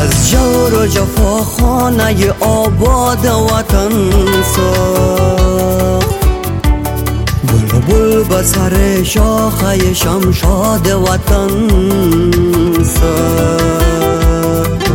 از جور و جفا خانه آباد وطن ساخت، بلبل به سر شاخه شمشاد وطن ساخت.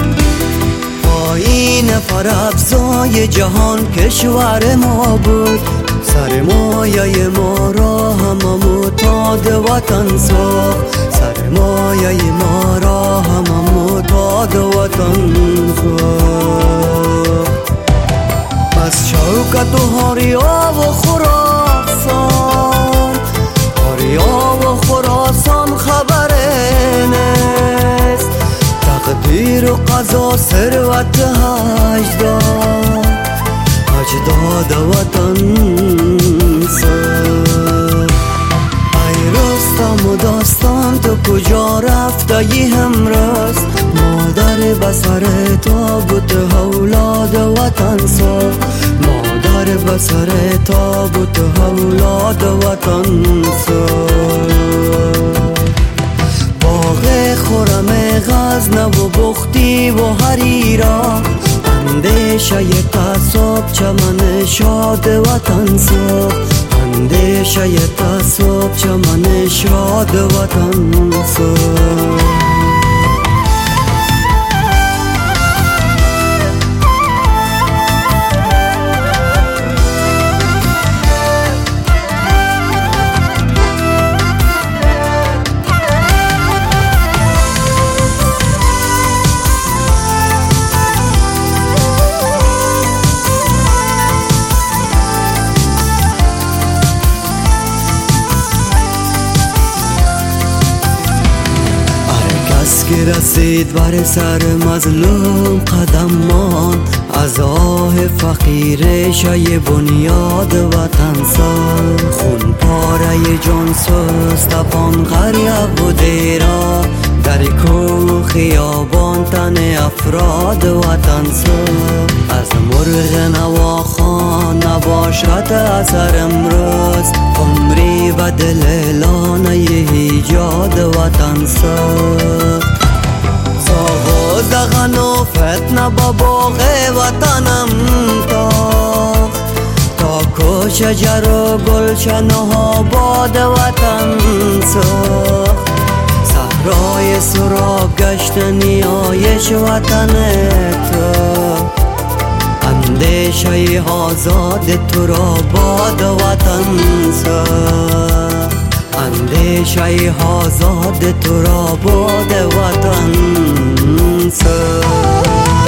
پایین فرافزای جهان کشور ما بود، سرمایه ما را هم معتاد وطن ساخت، سرمایه ما را هم معتاد وطن ساخت. از شوکت و هاریا و خراسان، هاریا و خراسان خبر نیست، تقدیر و قضا ثروت اجداد، اجداد وطن ساخت. ای رستم و داستان تو کجا رفتی امروز، مادر به سر تابوت اولاد وطن ساخت، مادر به سر تابوت اولاد وطن ساخت. باغ خرم غزنه و بختی و حریرا، اندیشه تعصب چمن شاد وطن ساخت، اندیشه تعصب چمن شاد وطن ساخت. که رسید بر سر مظلوم قدمان، از آه فقیر شای بنیاد وطن ساخت. خون پاره جان سوز تپان غریب و دیرا، در کوه خیابان تن افراد وطن ساخت. از مرغ نواخوان نباشد اثر امروز، عمری و دل لانه ایجاد وطن ساخت. زاغ و زغن و فتنه با باغ وطنم تاخت، تا کو شجر و گلشن و آباد وطن ساخت. صحرای سراب گشت نیایش وطن تو، اندیشه آزاد تو را باد وطن ساخت، اندیشه آزاد تو را باد وطن ساخت.